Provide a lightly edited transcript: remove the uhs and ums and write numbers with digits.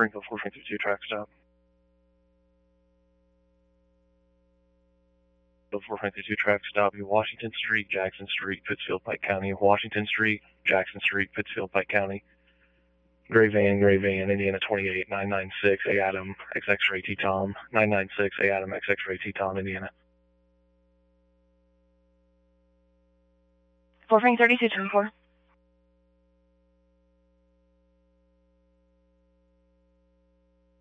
Springfield 432 track stop. 452 track stop, Washington Street, Jackson Street, Pittsfield, Pike County. Washington Street, Jackson Street, Pittsfield, Pike County. Gray van, Indiana 28, 996, A Adam, XX-ray T-Tom, 996, A Adam, XX-ray T-Tom, Indiana. 43224.